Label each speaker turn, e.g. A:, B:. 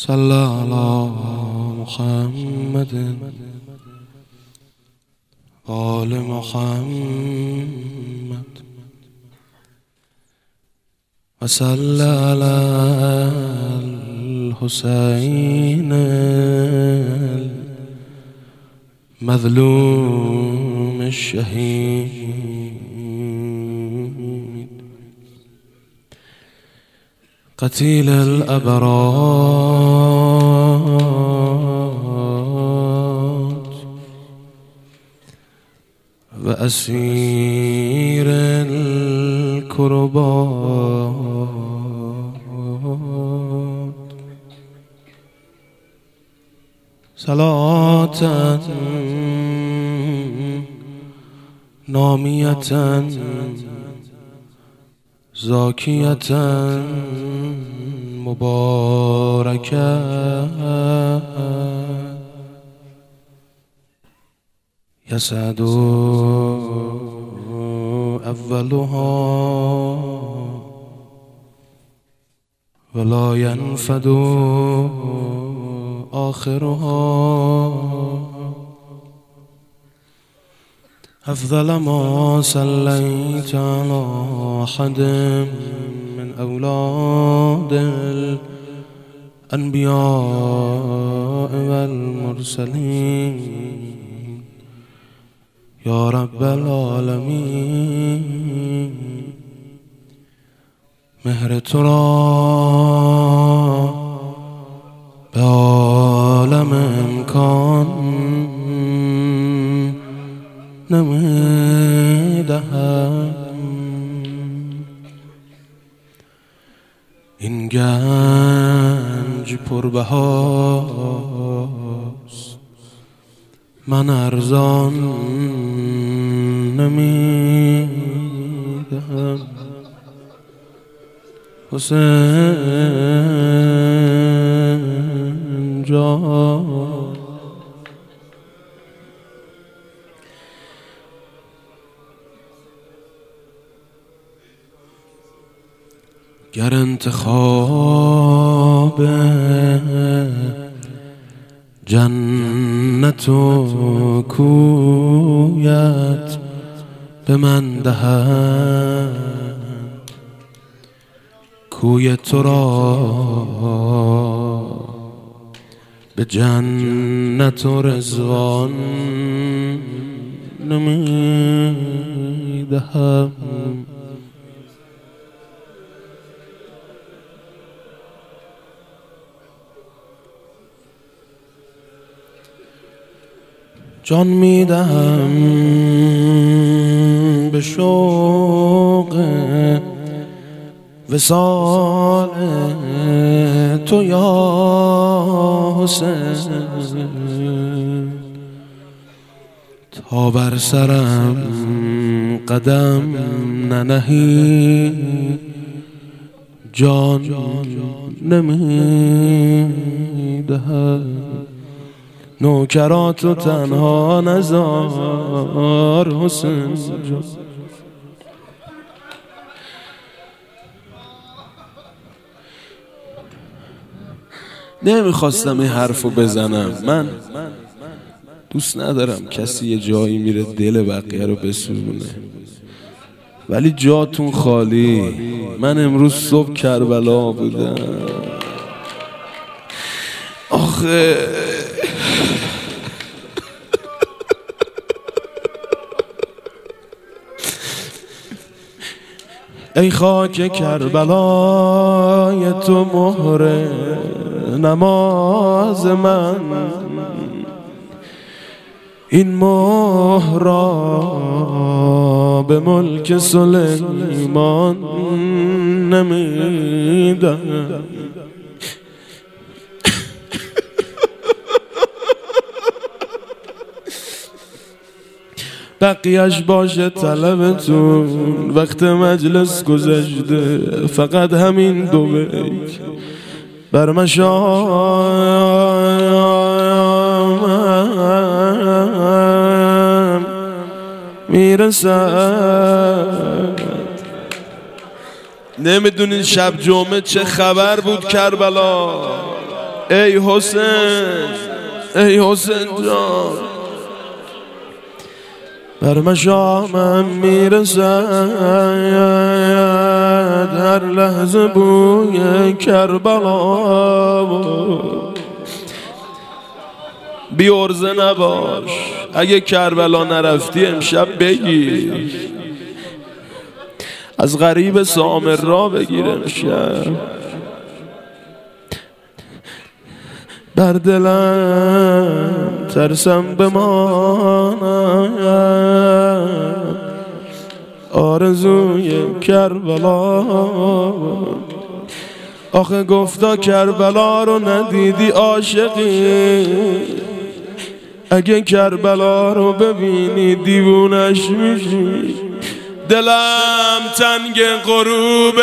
A: صلى على محمد آل محمد وصلى على الحسين المظلوم الشهيد قتيل الأبرار وأسير الكربات صلاة نامية زاكية مباركة يسعد أولها ولا ينفد آخرها أفضل ما صليت على أحد من أولاد الأنبياء والمرسلين يا رب العالمين مهر ترى بعالم امکان نمیدهم این گنج پربهاست من ارزان نمیدهم حسین جان گر انتخاب جنت و کویت به من دهند کوی تو را به جنت و رضوان نمیدهم جان میدهم به شوق وصال تو یا حسین تا بر سرم قدم ننهی جان نمیدهم نوکراتو تنها نزار حسین جان نمیخواستم این حرفو بزنم. من دوست ندارم کسی یه جایی میره دل بقیه رو بسوزونه، ولی جاتون خالی. من امروز صبح کربلا بودم. آخه ای خاک کربلای تو مهر نماز من، این مهر را به ملک سلیمان نمیدم. بقیه‌اش باشه طلبتون، وقت مجلس گذشته، فقط همین دو بیت بر مشامم میرسد. نمیدونین شب جمعه چه خبر بود کربلا؟ ای حسین، ای حسین جان، بر مشامم میرسد هر لحظه بوی کربلا. بی عرضه نباش، اگه کربلا نرفتی امشب بگیر، از غریب سامر را بگیر امشب. بر دلم ترسم بمانم آرزوی کربلا. آخه گفتا کربلا رو ندیدی عاشقی، اگه کربلا رو ببینی دیوونش میشی. دلم تنگ غروب